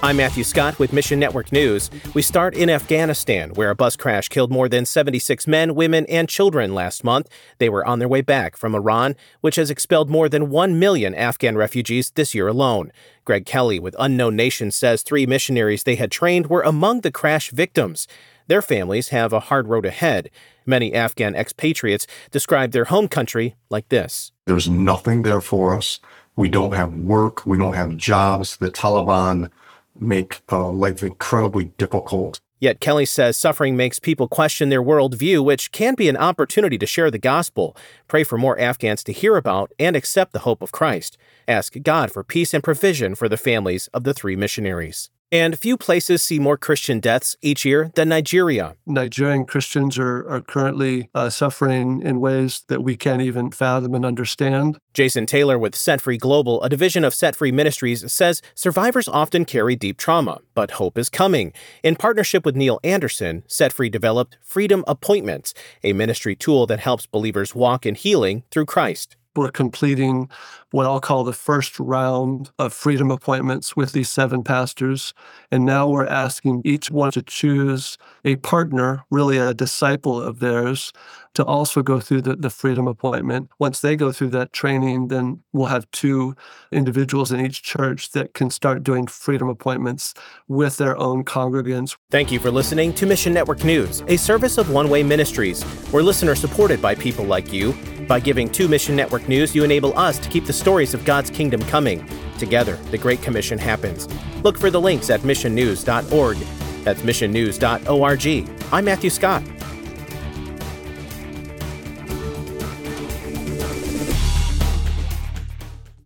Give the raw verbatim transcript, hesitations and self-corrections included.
I'm Matthew Scott with Mission Network News. We start in Afghanistan, where a bus crash killed more than seventy-six men, women, and children last month. They were on their way back from Iran, which has expelled more than one million Afghan refugees this year alone. Greg Kelly with Unknown Nation says three missionaries they had trained were among the crash victims. Their families have a hard road ahead. Many Afghan expatriates describe their home country like this. There's nothing there for us. We don't have work. We don't have jobs. The Taliban make uh, life incredibly difficult. Yet Kelly says suffering makes people question their worldview, which can be an opportunity to share the gospel. Pray for more Afghans to hear about and accept the hope of Christ. Ask God for peace and provision for the families of the three missionaries. And few places see more Christian deaths each year than Nigeria. Nigerian Christians are, are currently uh, suffering in ways that we can't even fathom and understand. Jason Taylor with Set Free Global, a division of Set Free Ministries, says survivors often carry deep trauma, but hope is coming. In partnership with Neil Anderson, Set Free developed Freedom Appointments, a ministry tool that helps believers walk in healing through Christ. We're completing what I'll call the first round of freedom appointments with these seven pastors. And now we're asking each one to choose a partner, really a disciple of theirs, to also go through the, the freedom appointment. Once they go through that training, then we'll have two individuals in each church that can start doing freedom appointments with their own congregants. Thank you for listening to Mission Network News, a service of One Way Ministries. We're listener supported by people like you. By giving to Mission Network News, you enable us to keep the stories of God's kingdom coming. Together, the Great Commission happens. Look for the links at mission news dot org. That's mission news dot org. I'm Matthew Scott.